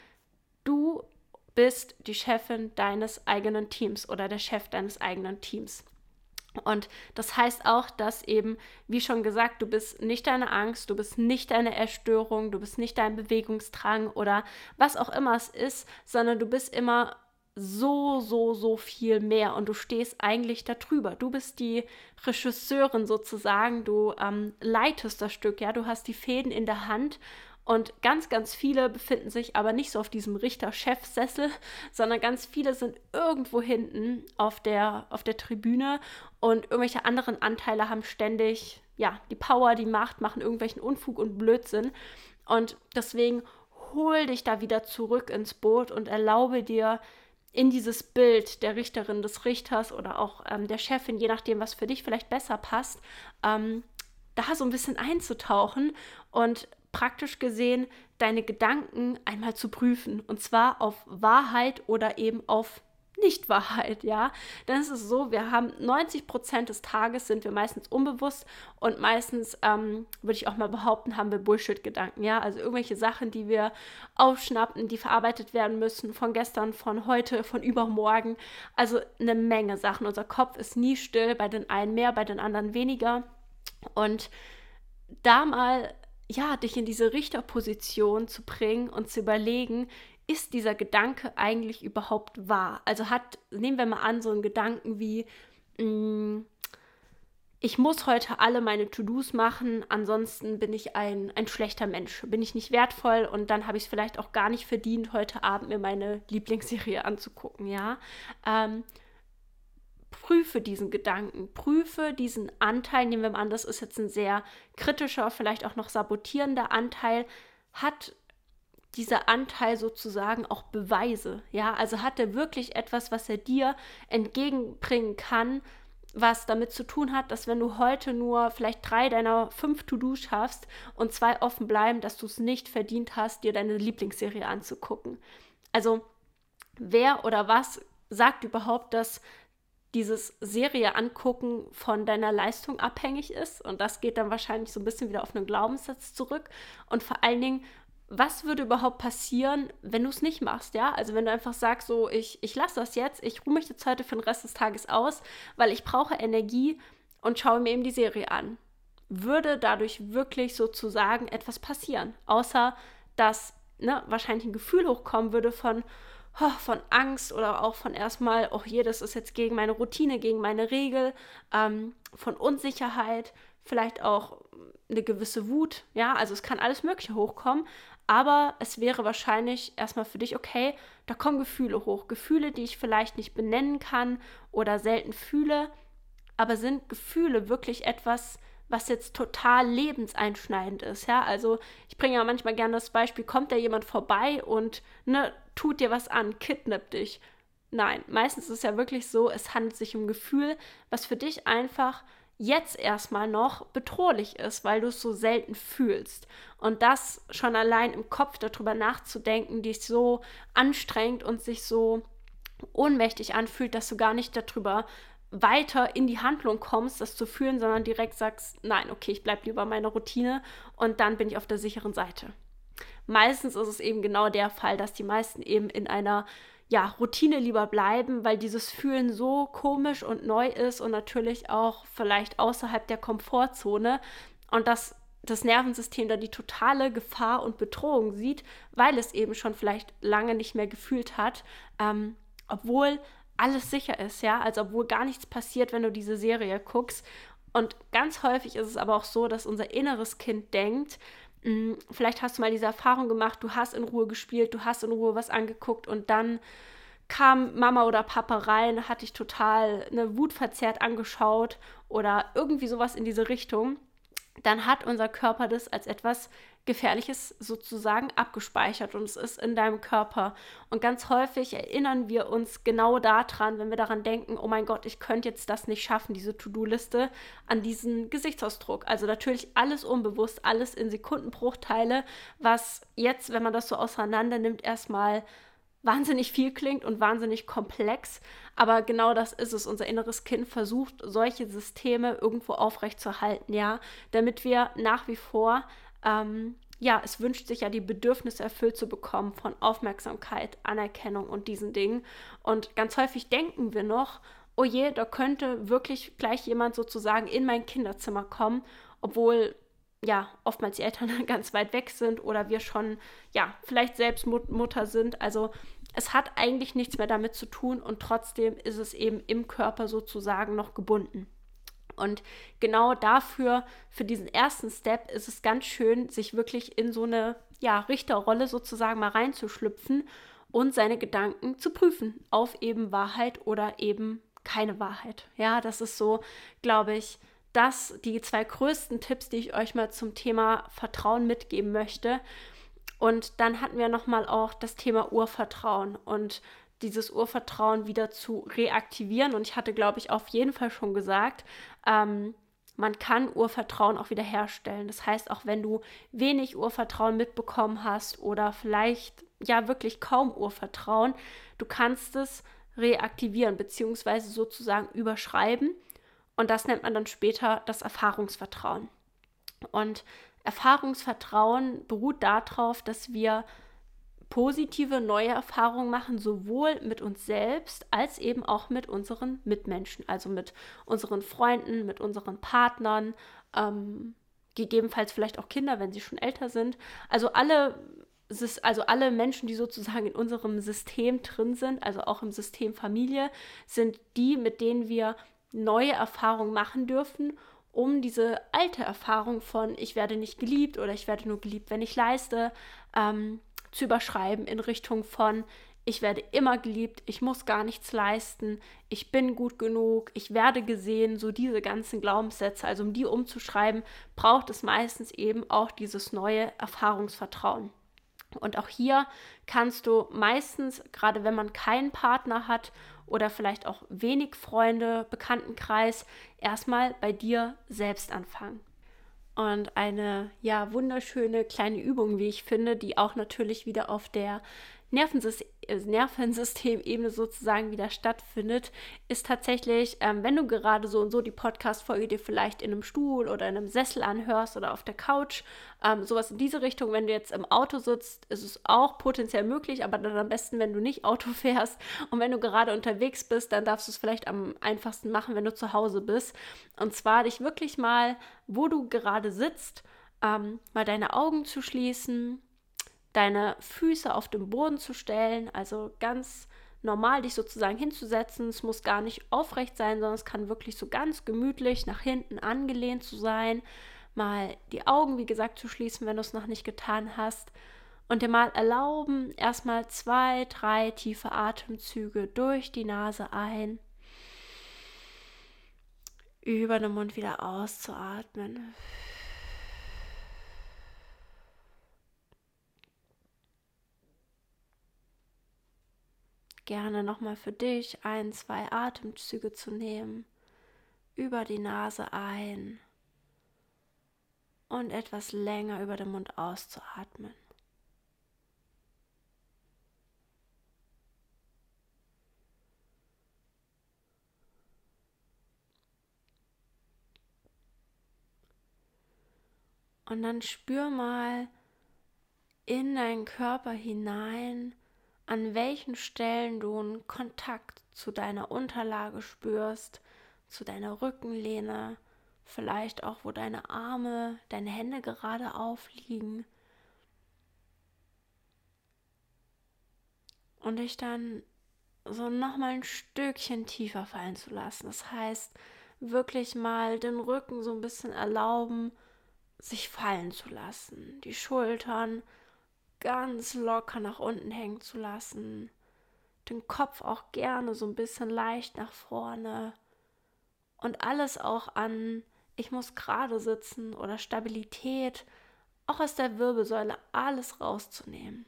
du bist die Chefin deines eigenen Teams oder der Chef deines eigenen Teams. Und das heißt auch, dass eben, wie schon gesagt, du bist nicht deine Angst, du bist nicht deine Essstörung, du bist nicht dein Bewegungsdrang oder was auch immer es ist, sondern du bist immer so, so, so viel mehr und du stehst eigentlich da drüber. Du bist die Regisseurin sozusagen, du ähm, leitest das Stück, ja, du hast die Fäden in der Hand Und ganz, ganz viele befinden sich aber nicht so auf diesem Richter-Chefsessel, sondern ganz viele sind irgendwo hinten auf der, auf der Tribüne und irgendwelche anderen Anteile haben ständig, ja, die Power, die Macht, machen irgendwelchen Unfug und Blödsinn. Und deswegen hol dich da wieder zurück ins Boot und erlaube dir, in dieses Bild der Richterin, des Richters oder auch ähm, der Chefin, je nachdem, was für dich vielleicht besser passt, ähm, da so ein bisschen einzutauchen und praktisch gesehen deine Gedanken einmal zu prüfen. Und zwar auf Wahrheit oder eben auf Nicht-Wahrheit, ja. Dann ist es so, wir haben neunzig Prozent des Tages sind wir meistens unbewusst und meistens, ähm, würde ich auch mal behaupten, haben wir Bullshit-Gedanken, ja. Also irgendwelche Sachen, die wir aufschnappen, die verarbeitet werden müssen von gestern, von heute, von übermorgen. Also eine Menge Sachen. Unser Kopf ist nie still, bei den einen mehr, bei den anderen weniger. Und da mal, ja, dich in diese Richterposition zu bringen und zu überlegen, ist dieser Gedanke eigentlich überhaupt wahr? Also hat, nehmen wir mal an, so einen Gedanken wie, mh, ich muss heute alle meine To-Dos machen, ansonsten bin ich ein, ein schlechter Mensch, bin ich nicht wertvoll und dann habe ich es vielleicht auch gar nicht verdient, heute Abend mir meine Lieblingsserie anzugucken, ja. Ähm, Prüfe diesen Gedanken, prüfe diesen Anteil, nehmen wir mal an, das ist jetzt ein sehr kritischer, vielleicht auch noch sabotierender Anteil, hat dieser Anteil sozusagen auch Beweise, ja, also hat er wirklich etwas, was er dir entgegenbringen kann, was damit zu tun hat, dass wenn du heute nur vielleicht drei deiner fünf To-Dos schaffst und zwei offen bleiben, dass du es nicht verdient hast, dir deine Lieblingsserie anzugucken. Also wer oder was sagt überhaupt, dass dieses Serie angucken von deiner Leistung abhängig ist? Und das geht dann wahrscheinlich so ein bisschen wieder auf einen Glaubenssatz zurück. Und vor allen Dingen, was würde überhaupt passieren, wenn du es nicht machst, ja? Also wenn du einfach sagst, so, ich, ich lasse das jetzt, ich ruhe mich jetzt heute für den Rest des Tages aus, weil ich brauche Energie und schaue mir eben die Serie an. Würde dadurch wirklich sozusagen etwas passieren? Außer, dass ne, wahrscheinlich ein Gefühl hochkommen würde von, oh, von Angst oder auch von erstmal, oh je, das ist jetzt gegen meine Routine, gegen meine Regel, ähm, von Unsicherheit, vielleicht auch eine gewisse Wut, ja, also es kann alles Mögliche hochkommen, aber es wäre wahrscheinlich erstmal für dich, okay, da kommen Gefühle hoch, Gefühle, die ich vielleicht nicht benennen kann oder selten fühle, aber sind Gefühle wirklich etwas, was jetzt total lebenseinschneidend ist, ja, also ich bringe ja manchmal gerne das Beispiel, kommt da jemand vorbei und ne, tut dir was an, kidnappt dich. Nein, meistens ist es ja wirklich so, es handelt sich um ein Gefühl, was für dich einfach jetzt erstmal noch bedrohlich ist, weil du es so selten fühlst. Und das schon allein im Kopf darüber nachzudenken, dich so anstrengt und sich so ohnmächtig anfühlt, dass du gar nicht darüber weiter in die Handlung kommst, das zu fühlen, sondern direkt sagst, nein, okay, ich bleibe lieber meiner Routine und dann bin ich auf der sicheren Seite. Meistens ist es eben genau der Fall, dass die meisten eben in einer ja, Routine lieber bleiben, weil dieses Fühlen so komisch und neu ist und natürlich auch vielleicht außerhalb der Komfortzone und dass das Nervensystem da die totale Gefahr und Bedrohung sieht, weil es eben schon vielleicht lange nicht mehr gefühlt hat, ähm, obwohl alles sicher ist, ja, also obwohl gar nichts passiert, wenn du diese Serie guckst. Und ganz häufig ist es aber auch so, dass unser inneres Kind denkt, vielleicht hast du mal diese Erfahrung gemacht, du hast in Ruhe gespielt, du hast in Ruhe was angeguckt und dann kam Mama oder Papa rein, hat dich total eine wutverzerrt angeschaut oder irgendwie sowas in diese Richtung, dann hat unser Körper das als etwas Gefährliches sozusagen abgespeichert und es ist in deinem Körper. Und ganz häufig erinnern wir uns genau daran, wenn wir daran denken, oh mein Gott, ich könnte jetzt das nicht schaffen, diese To-Do-Liste, an diesen Gesichtsausdruck. Also natürlich alles unbewusst, alles in Sekundenbruchteile, was jetzt, wenn man das so auseinander nimmt, erstmal wahnsinnig viel klingt und wahnsinnig komplex, aber genau das ist es. Unser inneres Kind versucht, solche Systeme irgendwo aufrechtzuerhalten, ja, damit wir nach wie vor, ähm, ja, es wünscht sich ja, die Bedürfnisse erfüllt zu bekommen von Aufmerksamkeit, Anerkennung und diesen Dingen. Und ganz häufig denken wir noch, oh je, da könnte wirklich gleich jemand sozusagen in mein Kinderzimmer kommen, obwohl ja, oftmals die Eltern ganz weit weg sind oder wir schon, ja, vielleicht selbst Mut- Mutter sind. Also es hat eigentlich nichts mehr damit zu tun und trotzdem ist es eben im Körper sozusagen noch gebunden. Und genau dafür, für diesen ersten Step, ist es ganz schön, sich wirklich in so eine ja, Richterrolle sozusagen mal reinzuschlüpfen und seine Gedanken zu prüfen auf eben Wahrheit oder eben keine Wahrheit. Ja, das ist so, glaube ich, das die zwei größten Tipps, die ich euch mal zum Thema Vertrauen mitgeben möchte. Und dann hatten wir nochmal auch das Thema Urvertrauen und dieses Urvertrauen wieder zu reaktivieren. Und ich hatte, glaube ich, auf jeden Fall schon gesagt, ähm, man kann Urvertrauen auch wieder herstellen. Das heißt, auch wenn du wenig Urvertrauen mitbekommen hast oder vielleicht ja wirklich kaum Urvertrauen, du kannst es reaktivieren bzw. sozusagen überschreiben. Und das nennt man dann später das Erfahrungsvertrauen. Und Erfahrungsvertrauen beruht darauf, dass wir positive neue Erfahrungen machen, sowohl mit uns selbst als eben auch mit unseren Mitmenschen, also mit unseren Freunden, mit unseren Partnern, ähm, gegebenenfalls vielleicht auch Kinder, wenn sie schon älter sind. Also alle, also alle Menschen, die sozusagen in unserem System drin sind, also auch im System Familie, sind die, mit denen wir neue Erfahrungen machen dürfen, um diese alte Erfahrung von ich werde nicht geliebt oder ich werde nur geliebt, wenn ich leiste, ähm, zu überschreiben in Richtung von ich werde immer geliebt, ich muss gar nichts leisten, ich bin gut genug, ich werde gesehen, so diese ganzen Glaubenssätze, also um die umzuschreiben, braucht es meistens eben auch dieses neue Erfahrungsvertrauen. Und auch hier kannst du meistens, gerade wenn man keinen Partner hat oder vielleicht auch wenig Freunde, Bekanntenkreis, erstmal bei dir selbst anfangen. Und eine ja wunderschöne kleine Übung, wie ich finde, die auch natürlich wieder auf der Nervensystem, Nervensystemebene sozusagen wieder stattfindet, ist tatsächlich, ähm, wenn du gerade so und so die Podcast-Folge dir vielleicht in einem Stuhl oder in einem Sessel anhörst oder auf der Couch, ähm, sowas in diese Richtung. Wenn du jetzt im Auto sitzt, ist es auch potenziell möglich, aber dann am besten, wenn du nicht Auto fährst. Und wenn du gerade unterwegs bist, dann darfst du es vielleicht am einfachsten machen, wenn du zu Hause bist. Und zwar dich wirklich mal, wo du gerade sitzt, ähm, mal deine Augen zu schließen, deine Füße auf den Boden zu stellen, also ganz normal dich sozusagen hinzusetzen. Es muss gar nicht aufrecht sein, sondern es kann wirklich so ganz gemütlich nach hinten angelehnt zu sein. Mal die Augen, wie gesagt, zu schließen, wenn du es noch nicht getan hast. Und dir mal erlauben, erstmal zwei, drei tiefe Atemzüge durch die Nase ein, über den Mund wieder auszuatmen. Gerne nochmal für dich ein, zwei Atemzüge zu nehmen, über die Nase ein und etwas länger über den Mund auszuatmen. Und dann spür mal in deinen Körper hinein, an welchen Stellen du einen Kontakt zu deiner Unterlage spürst, zu deiner Rückenlehne, vielleicht auch, wo deine Arme, deine Hände gerade aufliegen. Und dich dann so nochmal ein Stückchen tiefer fallen zu lassen. Das heißt, wirklich mal den Rücken so ein bisschen erlauben, sich fallen zu lassen. Die Schultern ganz locker nach unten hängen zu lassen. Den Kopf auch gerne so ein bisschen leicht nach vorne. Und alles auch an, ich muss gerade sitzen oder Stabilität, auch aus der Wirbelsäule, alles rauszunehmen.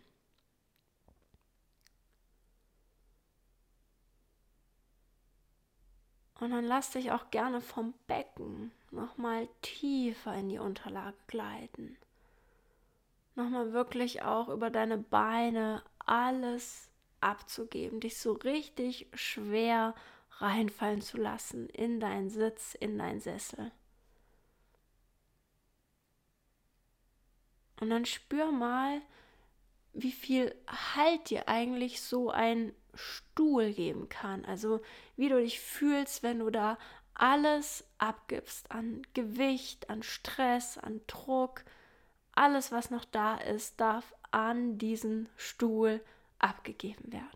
Und dann lass dich auch gerne vom Becken nochmal tiefer in die Unterlage gleiten. Nochmal wirklich auch über deine Beine alles abzugeben, dich so richtig schwer reinfallen zu lassen in deinen Sitz, in deinen Sessel. Und dann spür mal, wie viel Halt dir eigentlich so ein Stuhl geben kann. Also wie du dich fühlst, wenn du da alles abgibst an Gewicht, an Stress, an Druck. Alles, was noch da ist, darf an diesen Stuhl abgegeben werden.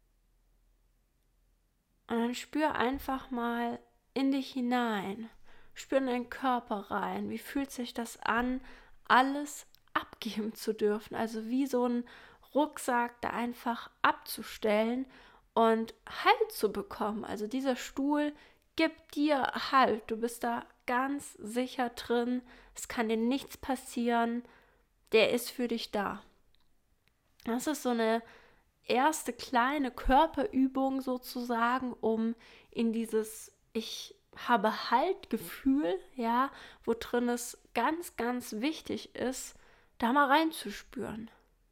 Und dann spür einfach mal in dich hinein. spür in deinen Körper rein. Wie fühlt sich das an, alles abgeben zu dürfen? Also wie so ein Rucksack da einfach abzustellen und Halt zu bekommen. Also dieser Stuhl gibt dir Halt. Du bist da ganz sicher drin. Es kann dir nichts passieren. Der ist für dich da. Das ist so eine erste kleine Körperübung sozusagen, um in dieses Ich habe Halt-Gefühl, ja, wo drin es ganz, ganz wichtig ist, da mal reinzuspüren.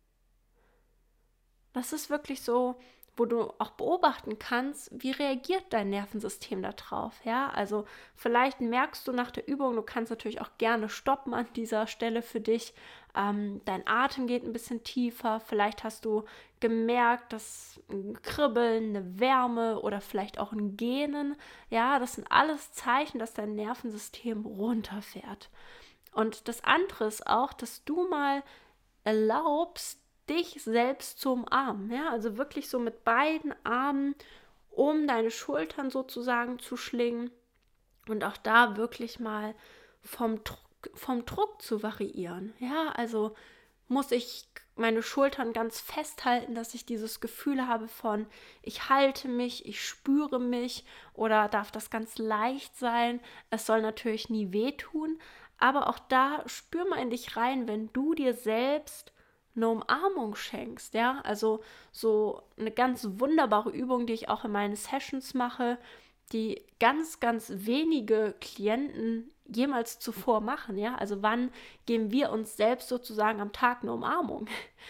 Das ist wirklich so, wo du auch beobachten kannst, wie reagiert dein Nervensystem darauf. Ja, also vielleicht merkst du nach der Übung, du kannst natürlich auch gerne stoppen an dieser Stelle für dich. Ähm, dein Atem geht ein bisschen tiefer. Vielleicht hast du gemerkt, dass ein Kribbeln, eine Wärme oder vielleicht auch ein Gähnen, ja, das sind alles Zeichen, dass dein Nervensystem runterfährt. Und das andere ist auch, dass du mal erlaubst, dich selbst zu umarmen. Ja? Also wirklich so mit beiden Armen um deine Schultern sozusagen zu schlingen und auch da wirklich mal vom Druck, vom Druck zu variieren. Ja, also muss ich meine Schultern ganz festhalten, dass ich dieses Gefühl habe von, ich halte mich, ich spüre mich, oder darf das ganz leicht sein? Es soll natürlich nie wehtun, aber auch da spür mal in dich rein, wenn du dir selbst eine Umarmung schenkst, ja, also so eine ganz wunderbare Übung, die ich auch in meinen Sessions mache, die ganz, ganz wenige Klienten jemals zuvor machen, ja, also wann geben wir uns selbst sozusagen am Tag eine Umarmung?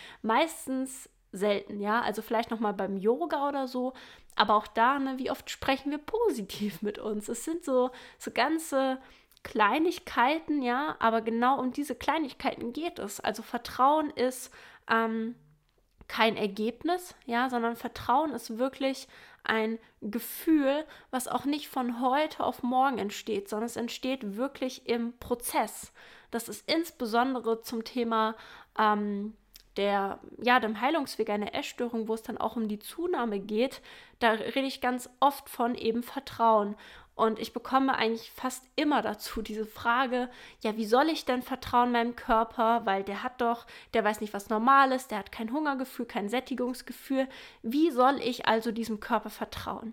Meistens selten, ja, also vielleicht nochmal beim Yoga oder so, aber auch da, ne, wie oft sprechen wir positiv mit uns? Es sind so, so ganze Kleinigkeiten, ja, aber genau um diese Kleinigkeiten geht es. Also Vertrauen ist ähm, kein Ergebnis, ja, sondern Vertrauen ist wirklich ein Gefühl, was auch nicht von heute auf morgen entsteht, sondern es entsteht wirklich im Prozess. Das ist insbesondere zum Thema ähm, der, ja, dem Heilungsweg einer Essstörung, wo es dann auch um die Zunahme geht, da rede ich ganz oft von eben Vertrauen. Und ich bekomme eigentlich fast immer dazu diese Frage, ja, wie soll ich denn vertrauen meinem Körper, weil der hat doch, der weiß nicht, was normal ist, der hat kein Hungergefühl, kein Sättigungsgefühl. Wie soll ich also diesem Körper vertrauen?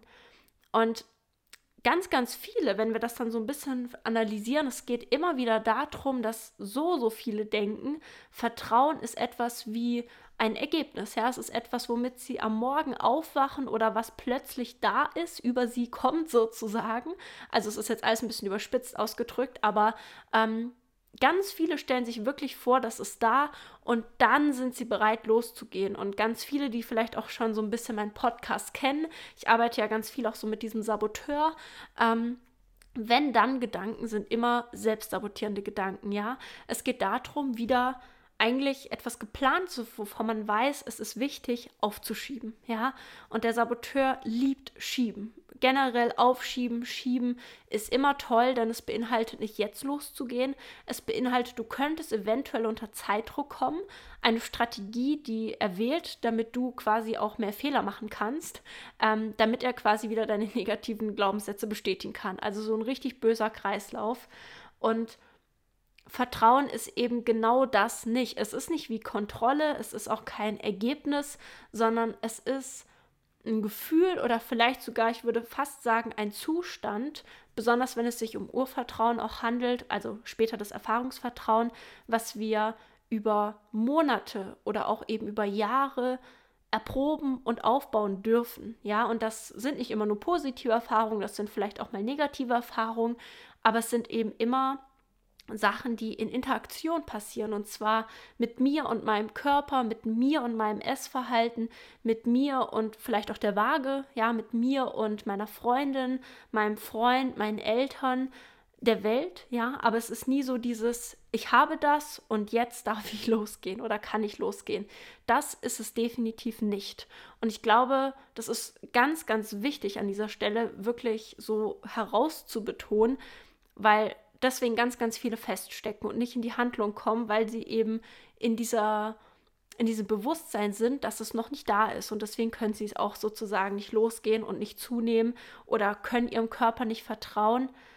Und ganz, ganz viele, wenn wir das dann so ein bisschen analysieren, es geht immer wieder darum, dass so, so viele denken, Vertrauen ist etwas wie ein Ergebnis. Ja, es ist etwas, womit sie am Morgen aufwachen oder was plötzlich da ist, über sie kommt sozusagen. Also es ist jetzt alles ein bisschen überspitzt ausgedrückt, aber ähm, ganz viele stellen sich wirklich vor, das ist da und dann sind sie bereit loszugehen. Und ganz viele, die vielleicht auch schon so ein bisschen meinen Podcast kennen, ich arbeite ja ganz viel auch so mit diesem Saboteur, ähm, wenn dann Gedanken sind immer selbstsabotierende Gedanken, ja. Es geht darum, wieder eigentlich etwas geplant zu, wovon man weiß, es ist wichtig, aufzuschieben, ja. Und der Saboteur liebt Schieben. Generell aufschieben, schieben ist immer toll, denn es beinhaltet nicht jetzt loszugehen. Es beinhaltet, du könntest eventuell unter Zeitdruck kommen. Eine Strategie, die er wählt, damit du quasi auch mehr Fehler machen kannst, ähm, damit er quasi wieder deine negativen Glaubenssätze bestätigen kann. Also so ein richtig böser Kreislauf. Und Vertrauen ist eben genau das nicht. Es ist nicht wie Kontrolle, es ist auch kein Ergebnis, sondern es ist ein Gefühl oder vielleicht sogar, ich würde fast sagen, ein Zustand, besonders wenn es sich um Urvertrauen auch handelt, also später das Erfahrungsvertrauen, was wir über Monate oder auch eben über Jahre erproben und aufbauen dürfen. Ja, und das sind nicht immer nur positive Erfahrungen, das sind vielleicht auch mal negative Erfahrungen, aber es sind eben immer Sachen, die in Interaktion passieren, und zwar mit mir und meinem Körper, mit mir und meinem Essverhalten, mit mir und vielleicht auch der Waage, ja, mit mir und meiner Freundin, meinem Freund, meinen Eltern, der Welt, ja, aber es ist nie so dieses, ich habe das und jetzt darf ich losgehen oder kann ich losgehen. Das ist es definitiv nicht. Und ich glaube, das ist ganz, ganz wichtig an dieser Stelle wirklich so herauszubetonen, weil deswegen ganz, ganz viele feststecken und nicht in die Handlung kommen, weil sie eben in dieser, in diesem Bewusstsein sind, dass es noch nicht da ist. Und deswegen können sie es auch sozusagen nicht losgehen und nicht zunehmen oder können ihrem Körper nicht vertrauen.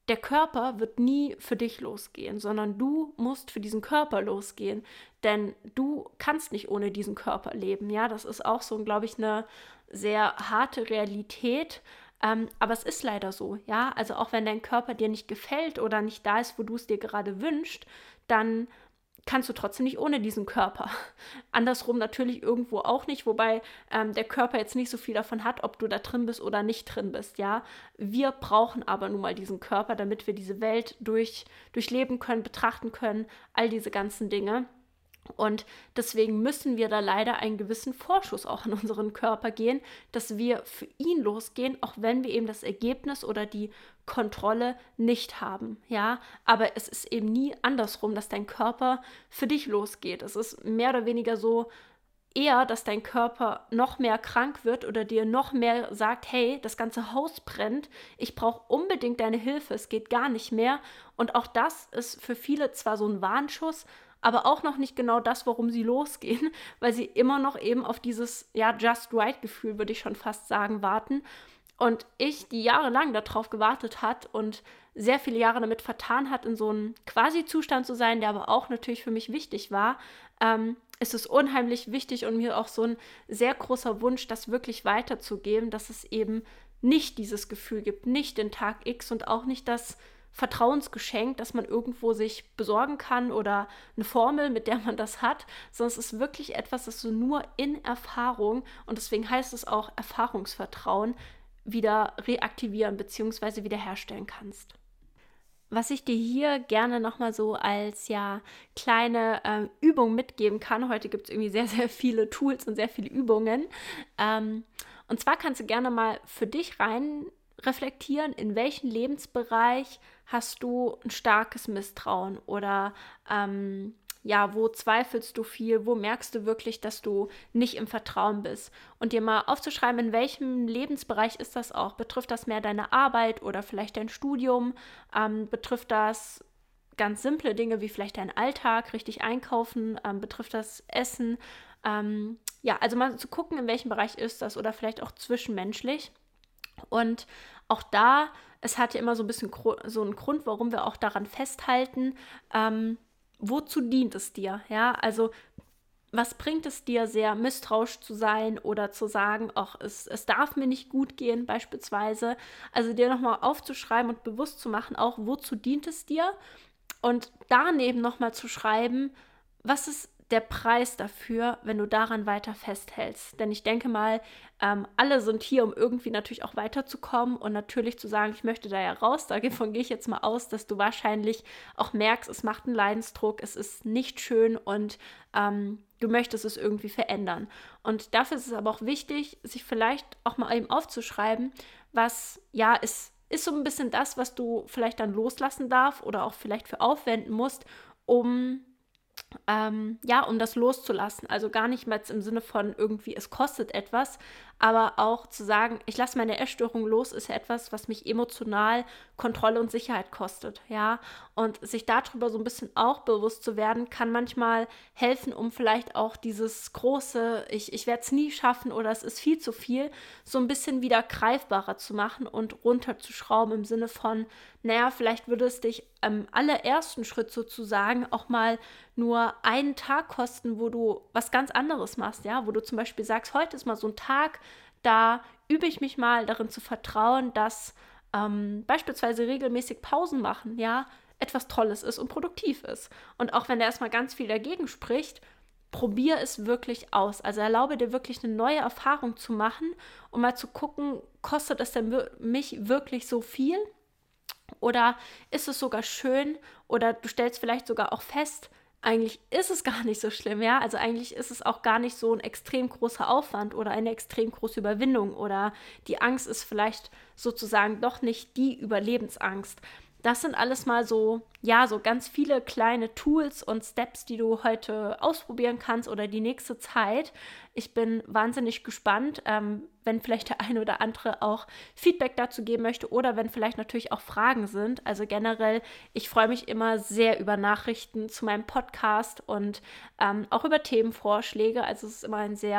der Körper wird nie für dich losgehen, sondern du musst für diesen Körper losgehen, denn du kannst nicht ohne diesen Körper leben, ja, das ist auch so, glaube ich, eine sehr harte Realität, ähm, aber es ist leider so, ja, also auch wenn dein Körper dir nicht gefällt oder nicht da ist, wo du es dir gerade wünschst, dann kannst du trotzdem nicht ohne diesen Körper. Andersrum natürlich irgendwo auch nicht, wobei ähm, der Körper jetzt nicht so viel davon hat, ob du da drin bist oder nicht drin bist, ja. Wir brauchen aber nun mal diesen Körper, damit wir diese Welt durch, durchleben können, betrachten können, all diese ganzen Dinge. Und deswegen müssen wir da leider einen gewissen Vorschuss auch in unseren Körper gehen, dass wir für ihn losgehen, auch wenn wir eben das Ergebnis oder die Kontrolle nicht haben, ja, aber es ist eben nie andersrum, dass dein Körper für dich losgeht. Es ist mehr oder weniger so eher, dass dein Körper noch mehr krank wird oder dir noch mehr sagt, hey, das ganze Haus brennt, ich brauche unbedingt deine Hilfe, es geht gar nicht mehr. Und auch das ist für viele zwar so ein Warnschuss, aber auch noch nicht genau das, warum sie losgehen, weil sie immer noch eben auf dieses, ja, Just Right-Gefühl, würde ich schon fast sagen, warten. Und ich, die jahrelang darauf gewartet hat und sehr viele Jahre damit vertan hat, in so einem Quasi-Zustand zu sein, der aber auch natürlich für mich wichtig war, ähm, ist es unheimlich wichtig und mir auch so ein sehr großer Wunsch, das wirklich weiterzugeben, dass es eben nicht dieses Gefühl gibt, nicht den Tag X und auch nicht das Vertrauensgeschenk, das man irgendwo sich besorgen kann oder eine Formel, mit der man das hat, sondern es ist wirklich etwas, das du nur in Erfahrung, und deswegen heißt es auch Erfahrungsvertrauen, wieder reaktivieren bzw. wiederherstellen kannst. Was ich dir hier gerne nochmal so als ja kleine ähm, Übung mitgeben kann, heute gibt es irgendwie sehr, sehr viele Tools und sehr viele Übungen, ähm, und zwar kannst du gerne mal für dich rein reflektieren, in welchem Lebensbereich hast du ein starkes Misstrauen oder ähm, ja, wo zweifelst du viel, wo merkst du wirklich, dass du nicht im Vertrauen bist, und dir mal aufzuschreiben, in welchem Lebensbereich ist das auch. Betrifft das mehr deine Arbeit oder vielleicht dein Studium? Ähm, betrifft das ganz simple Dinge wie vielleicht deinen Alltag, richtig einkaufen? Ähm, betrifft das Essen? Ähm, ja, also mal zu gucken, in welchem Bereich ist das, oder vielleicht auch zwischenmenschlich. Und auch da, es hat ja immer so ein bisschen Gru- so einen Grund, warum wir auch daran festhalten, ähm, wozu dient es dir? Ja, also was bringt es dir, sehr misstrauisch zu sein oder zu sagen, ach, es, es darf mir nicht gut gehen, beispielsweise. Also dir nochmal aufzuschreiben und bewusst zu machen, auch wozu dient es dir? Und daneben nochmal zu schreiben, was ist der Preis dafür, wenn du daran weiter festhältst. Denn ich denke mal, ähm, alle sind hier, um irgendwie natürlich auch weiterzukommen und natürlich zu sagen, ich möchte da ja raus. Davon gehe ich jetzt mal aus, dass du wahrscheinlich auch merkst, es macht einen Leidensdruck, es ist nicht schön und ähm, du möchtest es irgendwie verändern. Und dafür ist es aber auch wichtig, sich vielleicht auch mal eben aufzuschreiben, was, ja, ist, ist so ein bisschen das, was du vielleicht dann loslassen darfst oder auch vielleicht für aufwenden musst, um ähm, ja, um das loszulassen. Also gar nicht mal im Sinne von irgendwie, es kostet etwas, aber auch zu sagen, ich lasse meine Essstörung los, ist ja etwas, was mich emotional Kontrolle und Sicherheit kostet, ja. Und sich darüber so ein bisschen auch bewusst zu werden, kann manchmal helfen, um vielleicht auch dieses große, ich, ich werde es nie schaffen oder es ist viel zu viel, so ein bisschen wieder greifbarer zu machen und runterzuschrauben im Sinne von, naja, vielleicht würde es dich am allerersten Schritt sozusagen auch mal nur einen Tag kosten, wo du was ganz anderes machst, ja, wo du zum Beispiel sagst, heute ist mal so ein Tag, da übe ich mich mal darin zu vertrauen, dass ähm, beispielsweise regelmäßig Pausen machen, ja, etwas Tolles ist und produktiv ist. Und auch wenn da erstmal ganz viel dagegen spricht, probier es wirklich aus. Also erlaube dir wirklich eine neue Erfahrung zu machen, um mal zu gucken, kostet es denn mich wirklich so viel? Oder ist es sogar schön? Oder du stellst vielleicht sogar auch fest, eigentlich ist es gar nicht so schlimm, ja? Also eigentlich ist es auch gar nicht so ein extrem großer Aufwand oder eine extrem große Überwindung oder die Angst ist vielleicht sozusagen doch nicht die Überlebensangst. Das sind alles mal so, ja, so ganz viele kleine Tools und Steps, die du heute ausprobieren kannst oder die nächste Zeit. Ich bin wahnsinnig gespannt, ähm, wenn vielleicht der eine oder andere auch Feedback dazu geben möchte oder wenn vielleicht natürlich auch Fragen sind. Also generell, ich freue mich immer sehr über Nachrichten zu meinem Podcast und ähm, auch über Themenvorschläge. Also es ist immer ein sehr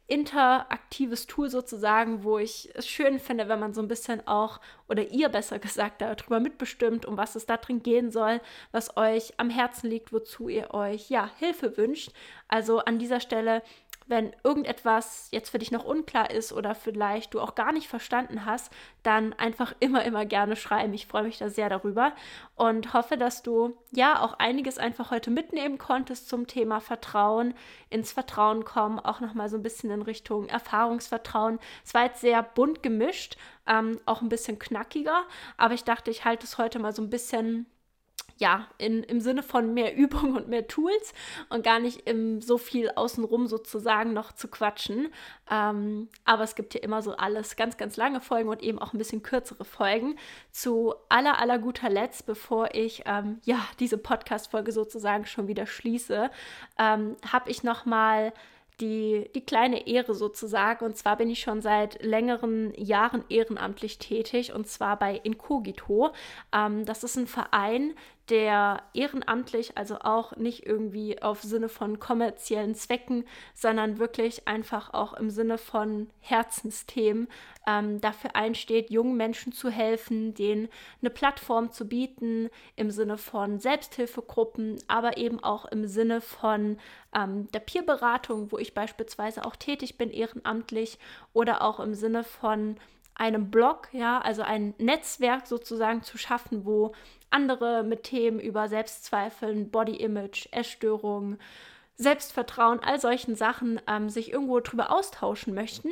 interaktives Tool sozusagen, wo ich es schön finde, wenn man so ein bisschen auch, oder ihr besser gesagt, darüber mitbestimmt, um was es da drin gehen soll, was euch am Herzen liegt, wozu ihr euch, ja, Hilfe wünscht. Also an dieser Stelle, wenn irgendetwas jetzt für dich noch unklar ist oder vielleicht du auch gar nicht verstanden hast, dann einfach immer, immer gerne schreiben. Ich freue mich da sehr darüber und hoffe, dass du ja auch einiges einfach heute mitnehmen konntest zum Thema Vertrauen, ins Vertrauen kommen, auch nochmal so ein bisschen in Richtung Erfahrungsvertrauen. Es war jetzt sehr bunt gemischt, ähm, auch ein bisschen knackiger, aber ich dachte, ich halte es heute mal so ein bisschen ja, in, im Sinne von mehr Übung und mehr Tools und gar nicht im so viel außenrum sozusagen noch zu quatschen. Ähm, aber es gibt hier immer so alles ganz, ganz lange Folgen und eben auch ein bisschen kürzere Folgen. Zu aller, aller guter Letzt, bevor ich ähm, ja, diese Podcast-Folge sozusagen schon wieder schließe, ähm, habe ich nochmal Die, die kleine Ehre sozusagen. Und zwar bin ich schon seit längeren Jahren ehrenamtlich tätig und zwar bei Incogito. Ähm, das ist ein Verein, der ehrenamtlich, also auch nicht irgendwie auf Sinne von kommerziellen Zwecken, sondern wirklich einfach auch im Sinne von Herzensthemen ähm, dafür einsteht, jungen Menschen zu helfen, denen eine Plattform zu bieten, im Sinne von Selbsthilfegruppen, aber eben auch im Sinne von ähm, der Peerberatung, wo ich beispielsweise auch tätig bin, ehrenamtlich, oder auch im Sinne von einem Blog, ja, also ein Netzwerk sozusagen zu schaffen, wo andere mit Themen über Selbstzweifeln, Body Image, Essstörungen, Selbstvertrauen, all solchen Sachen ähm, sich irgendwo drüber austauschen möchten.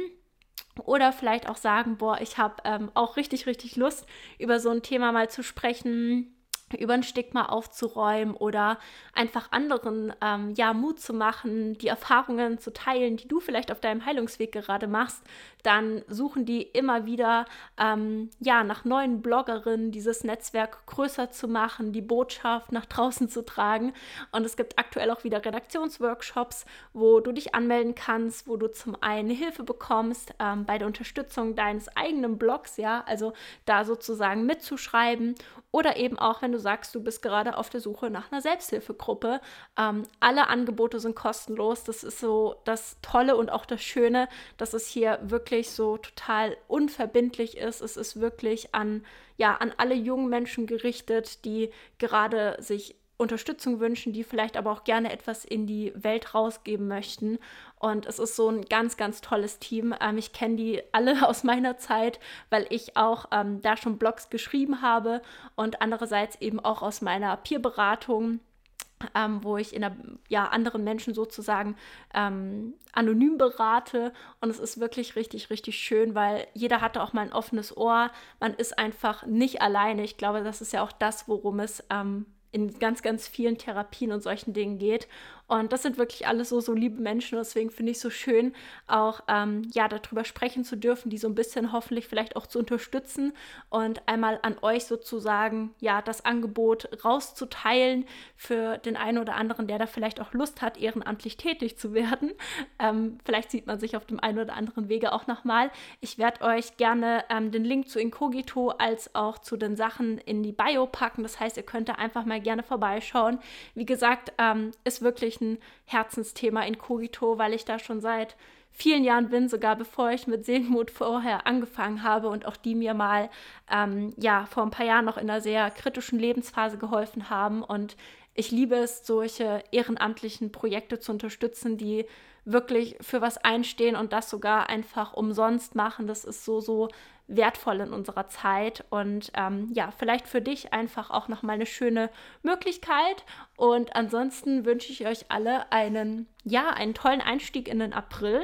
Oder vielleicht auch sagen, boah, ich habe ähm, auch richtig, richtig Lust, über so ein Thema mal zu sprechen, über ein Stigma aufzuräumen oder einfach anderen ähm, ja, Mut zu machen, die Erfahrungen zu teilen, die du vielleicht auf deinem Heilungsweg gerade machst, dann suchen die immer wieder ähm, ja, nach neuen Bloggerinnen, dieses Netzwerk größer zu machen, die Botschaft nach draußen zu tragen. Und es gibt aktuell auch wieder Redaktionsworkshops, wo du dich anmelden kannst, wo du zum einen Hilfe bekommst ähm, bei der Unterstützung deines eigenen Blogs, ja, also da sozusagen mitzuschreiben, oder eben auch, wenn du sagst, du bist gerade auf der Suche nach einer Selbsthilfegruppe. Ähm, alle Angebote sind kostenlos. Das ist so das Tolle und auch das Schöne, dass es hier wirklich so total unverbindlich ist. Es ist wirklich an, ja, an alle jungen Menschen gerichtet, die gerade sich Unterstützung wünschen, die vielleicht aber auch gerne etwas in die Welt rausgeben möchten. Und es ist so ein ganz, ganz tolles Team. Ähm, ich kenne die alle aus meiner Zeit, weil ich auch ähm, da schon Blogs geschrieben habe und andererseits eben auch aus meiner Peerberatung, ähm, wo ich in der, ja, anderen Menschen sozusagen ähm, anonym berate. Und es ist wirklich richtig, richtig schön, weil jeder hatte auch mal ein offenes Ohr. Man ist einfach nicht alleine. Ich glaube, das ist ja auch das, worum es ähm, in ganz, ganz vielen Therapien und solchen Dingen geht. Und das sind wirklich alles so, so liebe Menschen. Und deswegen finde ich es so schön, auch ähm, ja, darüber sprechen zu dürfen, die so ein bisschen hoffentlich vielleicht auch zu unterstützen und einmal an euch sozusagen ja, das Angebot rauszuteilen für den einen oder anderen, der da vielleicht auch Lust hat, ehrenamtlich tätig zu werden. Ähm, vielleicht sieht man sich auf dem einen oder anderen Wege auch nochmal. Ich werde euch gerne ähm, den Link zu Incogito als auch zu den Sachen in die Bio packen. Das heißt, ihr könnt da einfach mal gerne vorbeischauen. Wie gesagt, ähm, ist wirklich ein Herzensthema Incogito, weil ich da schon seit vielen Jahren bin, sogar bevor ich mit Seelenmut vorher angefangen habe und auch die mir mal ähm, ja, vor ein paar Jahren noch in einer sehr kritischen Lebensphase geholfen haben. Und ich liebe es, solche ehrenamtlichen Projekte zu unterstützen, die wirklich für was einstehen und das sogar einfach umsonst machen. Das ist so, so wertvoll in unserer Zeit und ähm, ja, vielleicht für dich einfach auch nochmal eine schöne Möglichkeit. Und ansonsten wünsche ich euch alle einen, ja, einen tollen Einstieg in den April.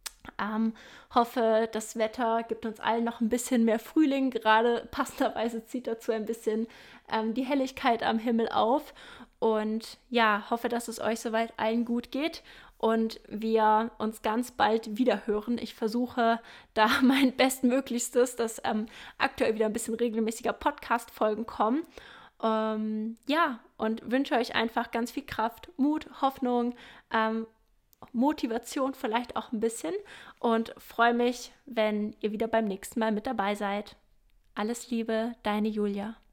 Ähm, hoffe, das Wetter gibt uns allen noch ein bisschen mehr Frühling. Gerade passenderweise zieht dazu ein bisschen ähm, die Helligkeit am Himmel auf. Und ja, hoffe, dass es euch soweit allen gut geht und wir uns ganz bald wieder hören. Ich versuche da mein Bestmöglichstes, dass ähm, aktuell wieder ein bisschen regelmäßiger Podcast-Folgen kommen. Ähm, ja, und wünsche euch einfach ganz viel Kraft, Mut, Hoffnung, ähm, Motivation vielleicht auch ein bisschen und freue mich, wenn ihr wieder beim nächsten Mal mit dabei seid. Alles Liebe, deine Julia.